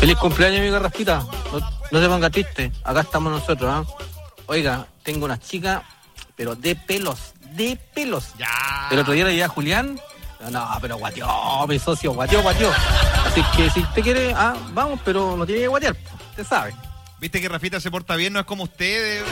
Feliz cumpleaños, amiga Raspita. No te pongas triste, acá estamos nosotros, ¿ah? Oiga, tengo una chica, pero de pelos. Ya. El otro día le dije a Julián, no, pero guateó, mi socio, guateó. Así que si usted quiere, vamos, pero no tiene que guatear, usted sabe. Viste que Rafita se porta bien, no es como usted.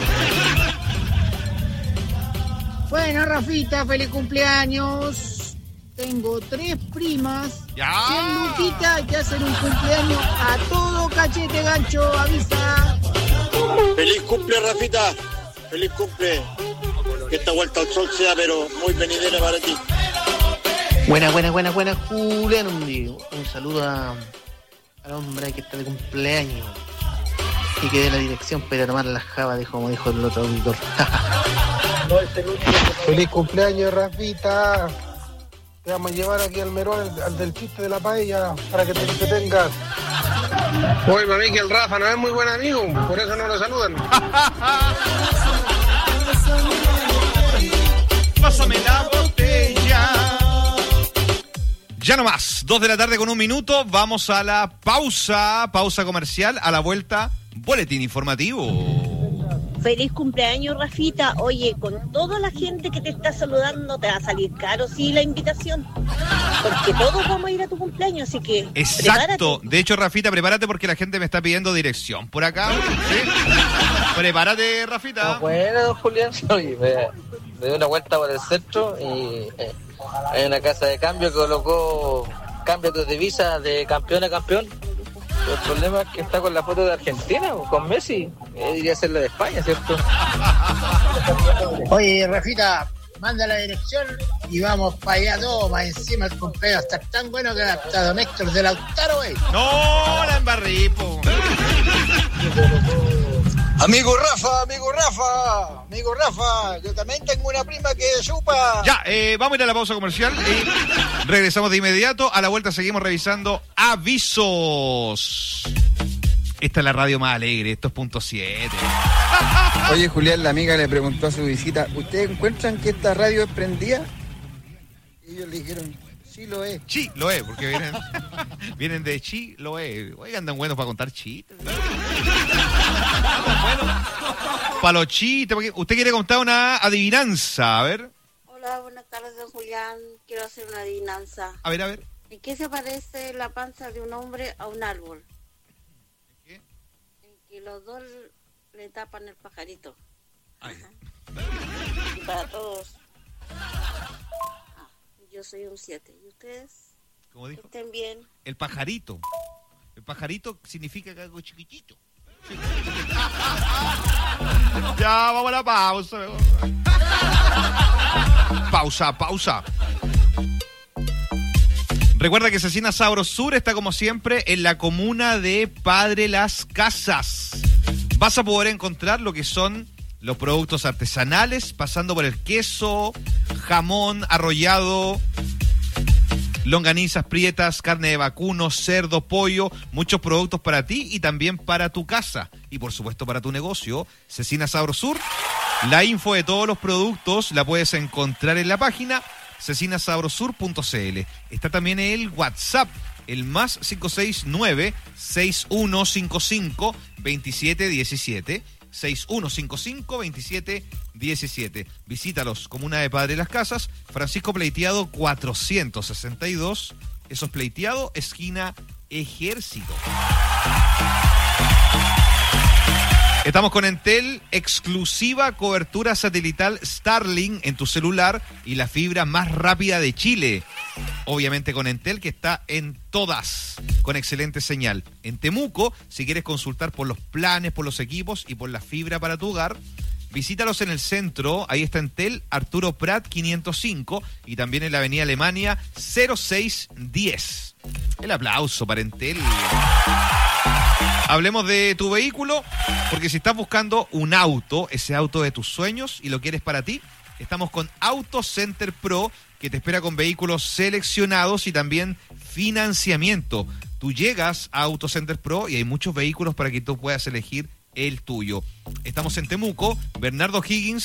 Bueno, Rafita, feliz cumpleaños. Tengo 3 primas. Ya. 100 luquitas que hacen un cumpleaños a todo cachete gancho, avisa. Feliz cumple, Rafita. Feliz cumple. Que esta vuelta al sol sea, pero muy venidera para ti. Buena, Julián. Un saludo al hombre que está de cumpleaños. Y que dé la dirección para ir a tomar la java, como dijo el otro auditor. Feliz cumpleaños, Rafita. Te vamos a llevar aquí al Merón, al del chiste de la paella, para que te entretengas. Oye, para mí que el Rafa no es muy buen amigo, por eso no lo saludan. Pásame la botella. Ya no más, 2 de la tarde con 1 minuto. Vamos a la pausa comercial. A la vuelta, boletín informativo. Feliz cumpleaños, Rafita. Oye, con toda la gente que te está saludando, te va a salir caro, sí, la invitación. Porque todos vamos a ir a tu cumpleaños, así que exacto. Prepárate. De hecho, Rafita, prepárate porque la gente me está pidiendo dirección por acá. ¿Sí? Prepárate, Rafita. Bueno, don Julián. Oye, me dio una vuelta por el centro y hay una casa de cambio que colocó cambios de divisa de campeón a campeón. El problema es que está con la foto de Argentina, con Messi. Debería ser la de España, ¿cierto? Oye, Rafita, manda la dirección y vamos para allá todos, más encima el cumpleaños está tan bueno que hasta don Héctor de Lautaro, güey. No, la embarré, po. Amigo Rafa, yo también tengo una prima que chupa. Ya, vamos a ir a la pausa comercial y regresamos de inmediato. A la vuelta seguimos revisando avisos. Esta es la radio más alegre, esto es punto 7. Oye, Julián, la amiga le preguntó a su visita, ¿ustedes encuentran que esta radio es prendida? Y ellos le dijeron, sí lo es. Sí, lo es, porque vienen de sí, lo es. Oigan, andan buenos para contar chistes. Para los chistes, porque usted quiere contar una adivinanza, a ver. Hola, buenas tardes, don Julián. Quiero hacer una adivinanza. A ver. ¿En qué se parece la panza de un hombre a un árbol? ¿En qué? En que los dos le tapan el pajarito. Ay. Y para todos. Yo soy un 7. ¿Y ustedes? ¿Cómo dijo? Que estén bien. El pajarito. El pajarito significa que algo chiquitito. Ya, vamos a la pausa. Pausa. Recuerda que Cecina Sabrosur está como siempre en la comuna de Padre Las Casas. Vas a poder encontrar lo que son los productos artesanales, pasando por el queso, jamón, arrollado, longanizas prietas, carne de vacuno, cerdo, pollo, muchos productos para ti y también para tu casa. Y por supuesto para tu negocio, Cecina Sabrosur. La info de todos los productos la puedes encontrar en la página cecinasabrosur.cl. Está también el WhatsApp, el más 569-6155-2717. 6155-2717. Visítalos, Comuna de Padre Las Casas, Francisco Pleiteado 462. Eso es Pleiteado, esquina Ejército. Estamos con Entel, exclusiva cobertura satelital Starlink en tu celular y la fibra más rápida de Chile. Obviamente con Entel, que está en todas, con excelente señal. En Temuco, si quieres consultar por los planes, por los equipos y por la fibra para tu hogar, visítalos en el centro. Ahí está Entel, Arturo Prat 505 y también en la avenida Alemania 0610. El aplauso para Entel. Hablemos de tu vehículo, porque si estás buscando un auto, ese auto de tus sueños y lo quieres para ti, estamos con Auto Center Pro, que te espera con vehículos seleccionados y también financiamiento. Tú llegas a Auto Center Pro y hay muchos vehículos para que tú puedas elegir el tuyo. Estamos en Temuco, Bernardo Higgins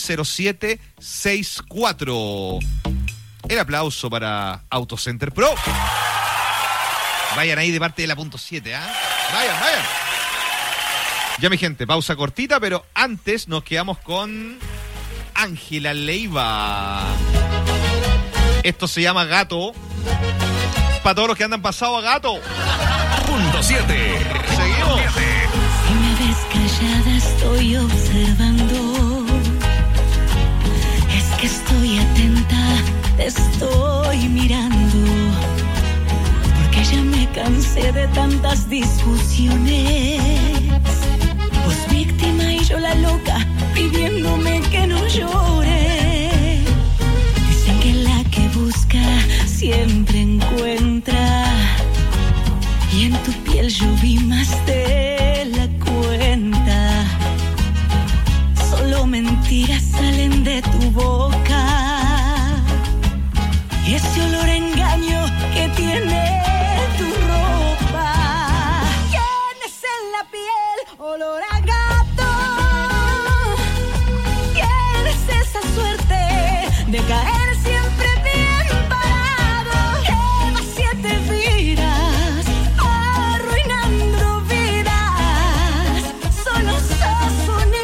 0764. El aplauso para Auto Center Pro. Vayan ahí de parte de la punto 7, ¿ah? Vayan. Ya, mi gente, pausa cortita, pero antes nos quedamos con Ángela Leiva. Esto se llama Gato. Para todos los que andan pasado a gato. Punto 7. Seguimos. Si me ves callada estoy observando. Es que estoy atenta, te estoy mirando. Porque ya me cansé de tantas discusiones. Vos víctima y yo la loca, pidiéndome que no llore. Dicen que la que busca siempre encuentra. Y en tu piel yo vi más de la cuenta. Solo mentiras salen de tu boca. Y ese olor a engaño que tiene tu ropa. Tienes en la piel olor a gato. Tienes esa suerte de caer siempre bien parado. Llevas 7 vidas arruinando vidas. Solo sos un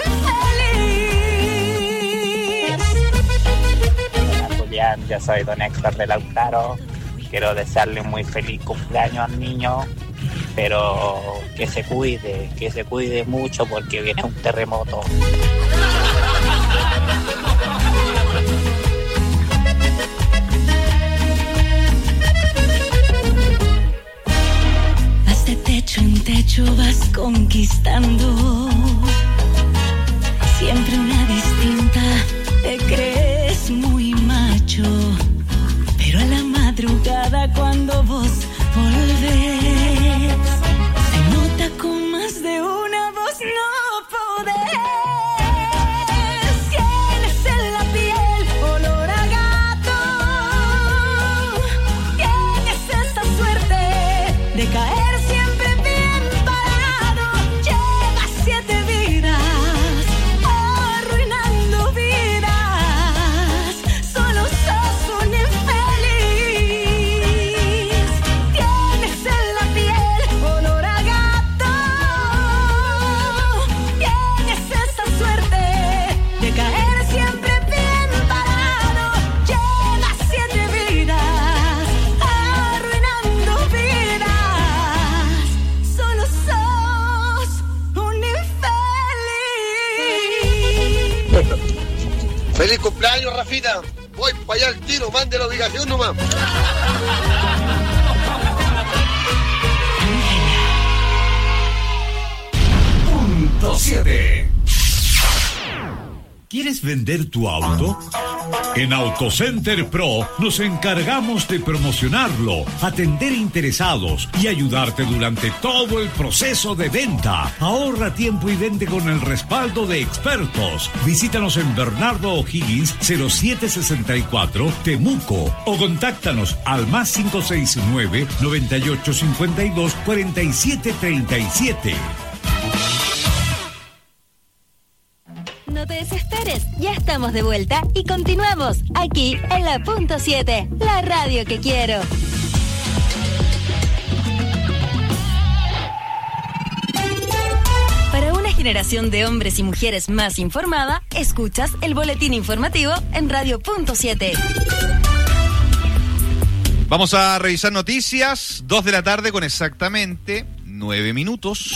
infeliz. Hola Julián, yo soy don Héctor de Lautaro. Quiero desearle un muy feliz cumpleaños al niño, pero que se cuide mucho porque viene un terremoto. Vas de techo en techo, vas conquistando. Siempre una distinta, te crees muy macho. Pero a la madrugada cuando vos volvés, se nota con más de una voz no podés. Tienes en la piel olor a gato. Tienes esa suerte de caer siempre bien parado. Llevas 7 vidas arruinando vidas. Solo sos un infeliz. Tienes en la piel olor a gato. Tienes esa suerte de caer siempre bien parado. Llevas 7 vidas arruinando vidas. Solo sos un infeliz. ¡Feliz cumpleaños, Rafita! Voy para allá al tiro, mande la ubicación nomás. Punto 7. ¿Quieres vender tu auto? En AutoCenter Pro nos encargamos de promocionarlo, atender interesados y ayudarte durante todo el proceso de venta. Ahorra tiempo y vende con el respaldo de expertos. Visítanos en Bernardo O'Higgins 0764 Temuco o contáctanos al más 569 9852 4737. No te desesperes, ya estamos de vuelta y continuamos aquí en la Punto 7, la radio que quiero. Para una generación de hombres y mujeres más informada, escuchas el boletín informativo en Radio Punto 7. Vamos a revisar noticias, 2 de la tarde con exactamente 9 minutos.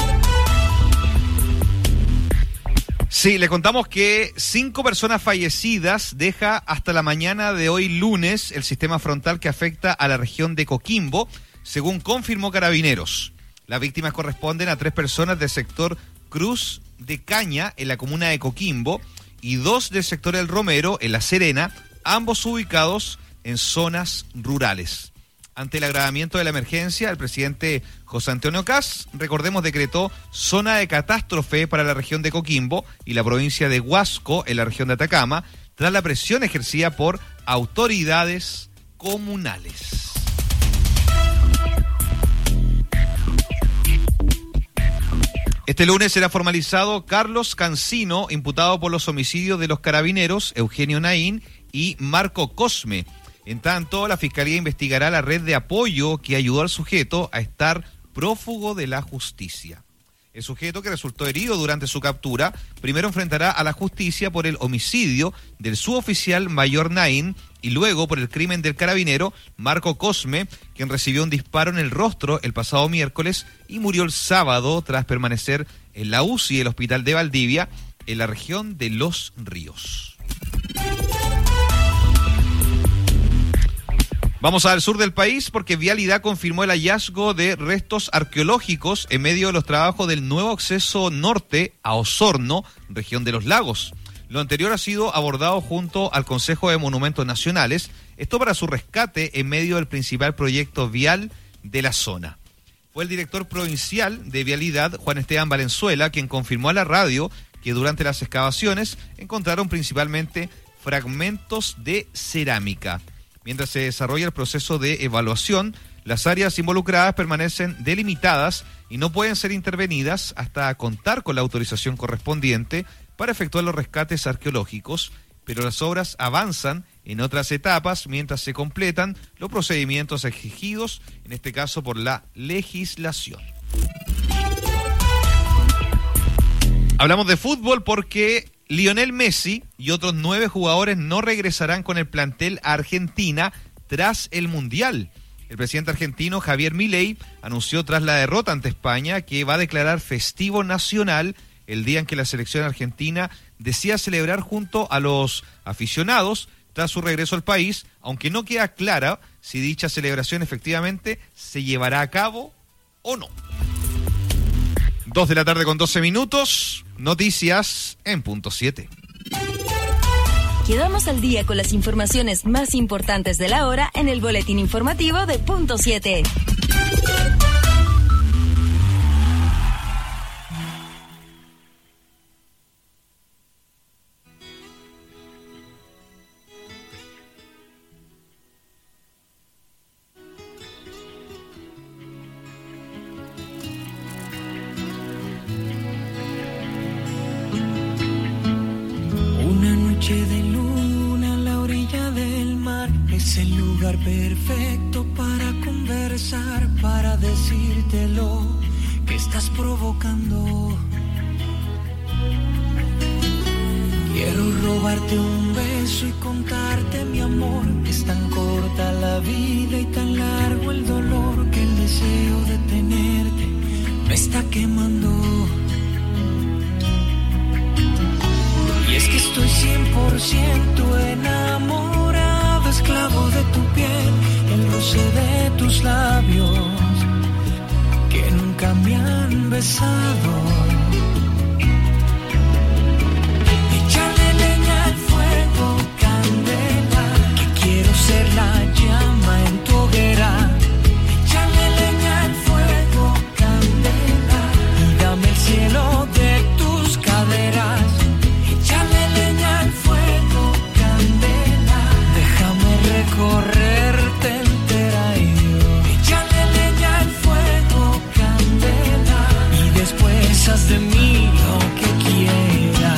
Sí, le contamos que 5 personas fallecidas deja hasta la mañana de hoy lunes el sistema frontal que afecta a la región de Coquimbo, según confirmó Carabineros. Las víctimas corresponden a 3 personas del sector Cruz de Caña, en la comuna de Coquimbo, y 2 del sector El Romero, en La Serena, ambos ubicados en zonas rurales. Ante el agravamiento de la emergencia, el presidente José Antonio Kast, recordemos, decretó zona de catástrofe para la región de Coquimbo y la provincia de Huasco, en la región de Atacama, tras la presión ejercida por autoridades comunales. Este lunes será formalizado Carlos Cancino, imputado por los homicidios de los carabineros Eugenio Naín y Marco Cosme. En tanto, la Fiscalía investigará la red de apoyo que ayudó al sujeto a estar prófugo de la justicia. El sujeto, que resultó herido durante su captura, primero enfrentará a la justicia por el homicidio del suboficial mayor Naín y luego por el crimen del carabinero Marco Cosme, quien recibió un disparo en el rostro el pasado miércoles y murió el sábado tras permanecer en la UCI del Hospital de Valdivia, en la región de Los Ríos. Vamos al sur del país porque Vialidad confirmó el hallazgo de restos arqueológicos en medio de los trabajos del nuevo acceso norte a Osorno, región de los Lagos. Lo anterior ha sido abordado junto al Consejo de Monumentos Nacionales, esto para su rescate en medio del principal proyecto vial de la zona. Fue el director provincial de Vialidad, Juan Esteban Valenzuela, quien confirmó a la radio que durante las excavaciones encontraron principalmente fragmentos de cerámica. Mientras se desarrolla el proceso de evaluación, las áreas involucradas permanecen delimitadas y no pueden ser intervenidas hasta contar con la autorización correspondiente para efectuar los rescates arqueológicos, pero las obras avanzan en otras etapas mientras se completan los procedimientos exigidos, en este caso por la legislación. Hablamos de fútbol porque Lionel Messi y otros 9 jugadores no regresarán con el plantel a Argentina tras el Mundial. El presidente argentino Javier Milei anunció tras la derrota ante España que va a declarar festivo nacional el día en que la selección argentina decía celebrar junto a los aficionados tras su regreso al país, aunque no queda clara si dicha celebración efectivamente se llevará a cabo o no. 2:12 p.m, noticias en punto 7. Quedamos al día con las informaciones más importantes de la hora en el boletín informativo de punto 7. De luna a la orilla del mar es el lugar perfecto para conversar, para decirte lo que estás provocando. Quiero robarte un beso y contarte, mi amor, que es tan corta la vida y tan largo el dolor, que el deseo de tenerte me está quemando. Y es que estoy 100% enamorado, esclavo de tu piel, el roce de tus labios, que nunca me han besado. Échale leña al fuego, candela, que quiero ser la llama en tu hoguera. Échale leña al fuego, candela, y dame el cielo de tus caderas. Correrte entera y yo. Échale leña al fuego, candela, y después haz de mí lo que quieras.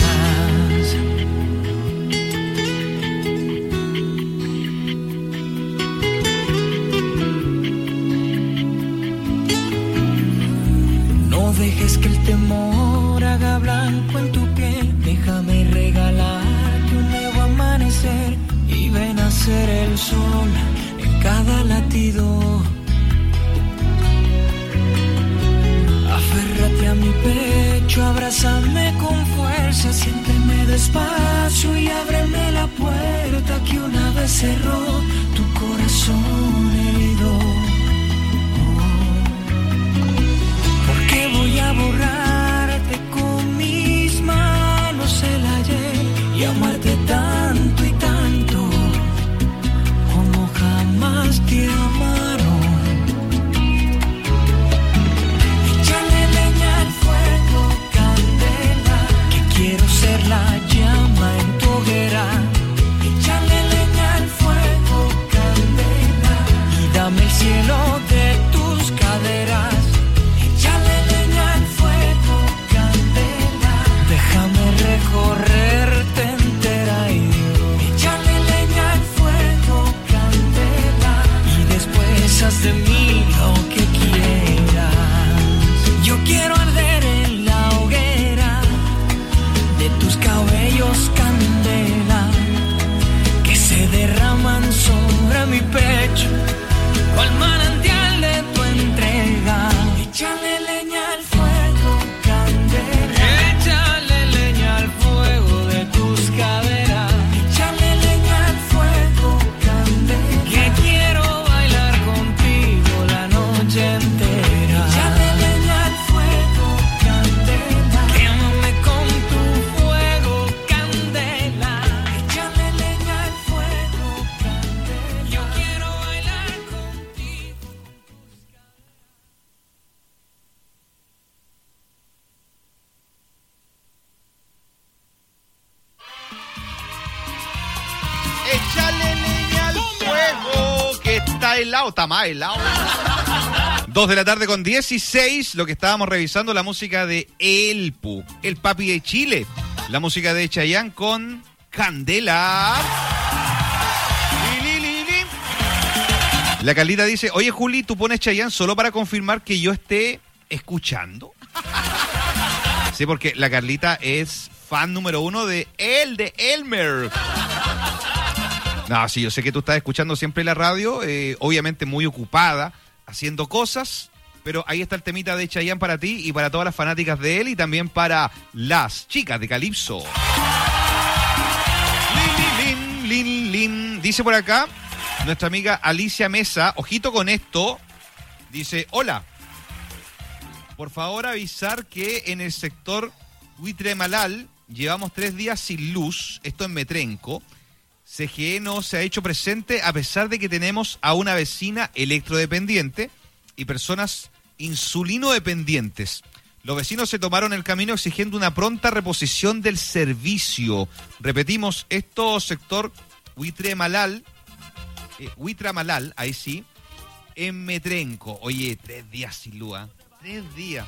No dejes que el temor haga blanco en tu piel. Déjame regalarte un nuevo amanecer y ven a ser el sol en cada latido. Aférrate a mi pecho, abrázame con fuerza, siénteme despacio y ábreme la puerta que una vez cerró tu corazón herido. Porque voy a borrarte con mis manos el ayer y amarte tanto y tanto como jamás te amaron. Échale leña al fuego, candela, que quiero ser la llama en tu hoguera. Échale leña al fuego, candela. más helado, está más helado. 2 de la tarde con 16, lo que estábamos revisando, la música de Elpu, el papi de Chile. La música de Chayanne con Candela. La Carlita dice, oye Juli, ¿tú pones Chayanne solo para confirmar que yo esté escuchando? Sí, porque la Carlita es fan número 1 de Elmer. No, sí, yo sé que tú estás escuchando siempre la radio, obviamente muy ocupada, haciendo cosas, pero ahí está el temita de Chayanne para ti y para todas las fanáticas de él y también para las chicas de Calypso. Lin. Dice por acá nuestra amiga Alicia Mesa, ojito con esto, dice, hola, por favor avisar que en el sector Huitremalal llevamos 3 días sin luz, esto en Metrenco. CGE no se ha hecho presente a pesar de que tenemos a una vecina electrodependiente y personas insulinodependientes. Los vecinos se tomaron el camino exigiendo una pronta reposición del servicio. Repetimos, esto sector Huitremalal, ahí sí, en Metrenco. Oye, 3 días sin luz, 3 días.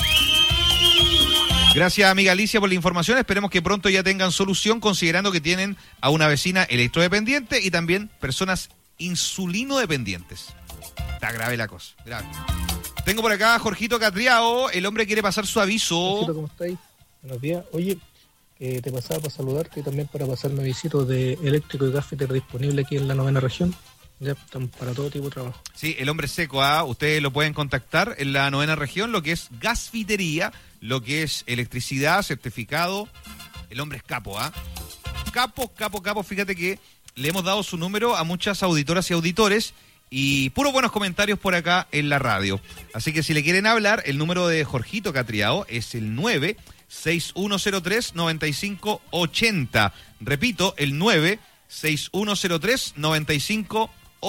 Gracias, amiga Alicia, por la información. Esperemos que pronto ya tengan solución, considerando que tienen a una vecina electrodependiente y también personas insulinodependientes. Está grave la cosa, grave. Tengo por acá a Jorgito Catriao. El hombre quiere pasar su aviso. Jorgito, ¿cómo estáis? Buenos días. Oye, te pasaba para saludarte y también para pasarme avisito de eléctrico y gasfitter disponible aquí en la 9ª región. Ya están para todo tipo de trabajo. Sí, el hombre seco, ustedes lo pueden contactar en la 9ª región, lo que es gasfitería, lo que es electricidad, certificado. El hombre es capo, Capo. Fíjate que le hemos dado su número a muchas auditoras y auditores y puros buenos comentarios por acá en la radio. Así que si le quieren hablar, el número de Jorgito Catriao es el 96103-9580. Repito, el 96103-9580.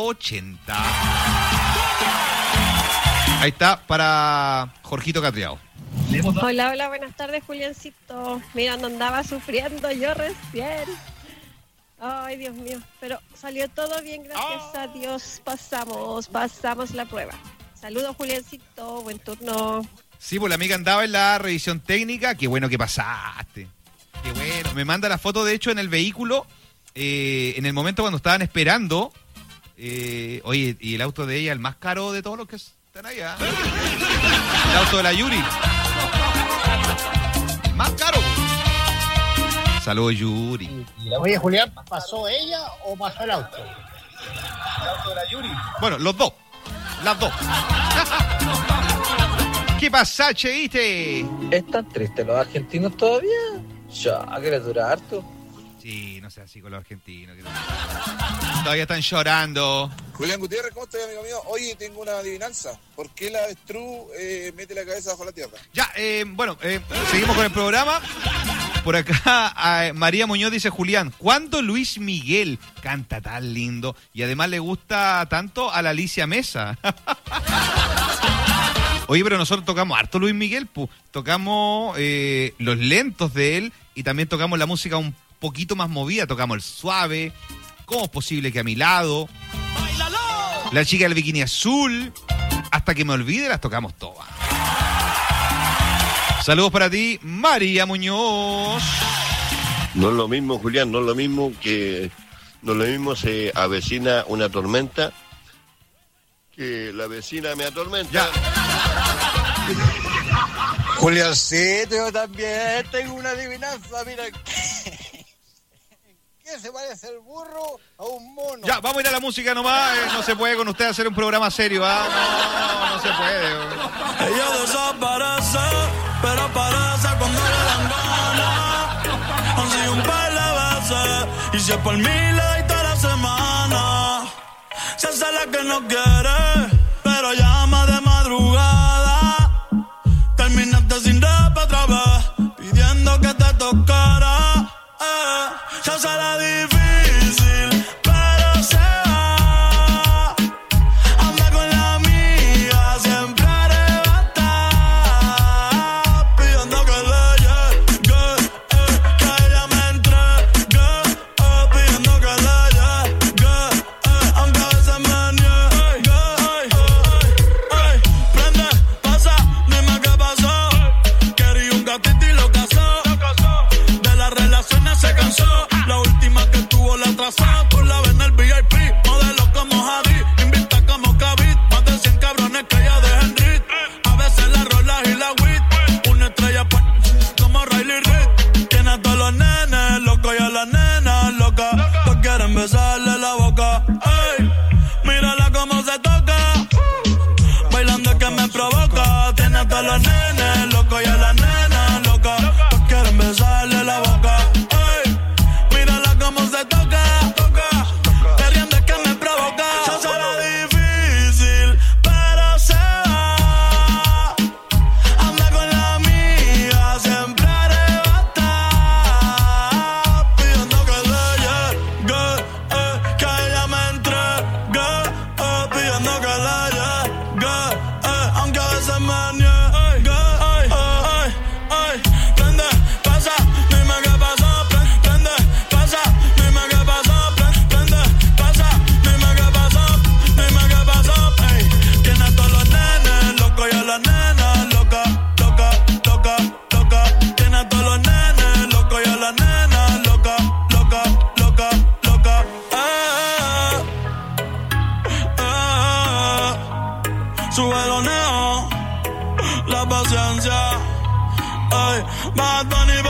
Ahí está para Jorgito Catriao. Hola, buenas tardes, Juliancito. Mira, no andaba sufriendo yo recién. Ay, Dios mío, pero salió todo bien, gracias a Dios. Pasamos la prueba. Saludos, Juliancito, buen turno. Sí, pues la amiga andaba en la revisión técnica. Qué bueno que pasaste. Qué bueno. Me manda la foto, de hecho, en el vehículo, en el momento cuando estaban esperando. Oye, y el auto de ella, el más caro de todos los que están allá. El auto de la Yuri. Más caro. Saludos, Yuri. Oye, Julián, ¿pasó ella o pasó el auto? El auto de la Yuri. Bueno, los dos. Las dos. ¿Qué pasa, Cheite? ¿Están tristes los argentinos todavía? Ya, que les dura harto. Sí, no sea así con los argentinos. Todavía están llorando. Julián Gutiérrez, ¿cómo estás, amigo mío? Oye, tengo una adivinanza. ¿Por qué la avestruz mete la cabeza bajo la tierra? Ya, seguimos con el programa. Por acá, María Muñoz dice, Julián, ¿cuándo Luis Miguel canta tan lindo? Y además le gusta tanto a la Alicia Mesa. Oye, pero nosotros tocamos harto Luis Miguel, tocamos los lentos de él y también tocamos la música un poquito más movida, tocamos el suave, ¿cómo es posible que a mi lado? La chica del bikini azul, hasta que me olvide las tocamos todas. Saludos para ti, María Muñoz. No es lo mismo, Julián, no es lo mismo se avecina una tormenta que la vecina me atormenta. Ya. Juliancito, yo también tengo una adivinanza, mira. ¿Qué se parece el burro a un mono? Ya, vamos a ir a la música nomás. No se puede con usted hacer un programa serio, No se puede. Ella desaparece, pero aparece cuando le dan ganas. Han sido un par de veces, y si es por mí le doy toda la semana. Se hace la que no quiere, pero llama de madrugada. Terminaste sin rap otra vez, pidiendo que te tocara. Se hace la difícil, pero se va. Anda con la amiga, siempre arrebatada, pidiendo que le llegue, que ella me entregue, pidiendo que le llegue, aunque a veces me niegue. sube los neos, la paciencia. Ay, Bad Bunny.